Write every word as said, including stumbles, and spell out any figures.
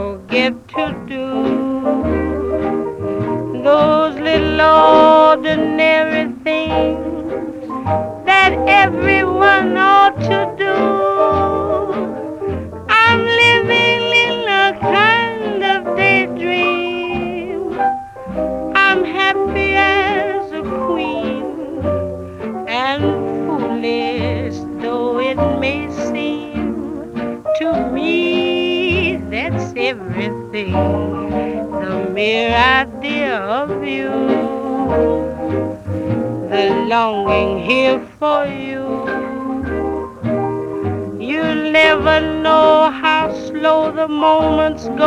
forget to do those little ordinary things that everyone ought to do. I'm living in a kind of daydream. I'm happy as a queen, and foolish though it may seem to me, that's everything. The mere idea of you, the longing here for you. You'll never know how slow the moments go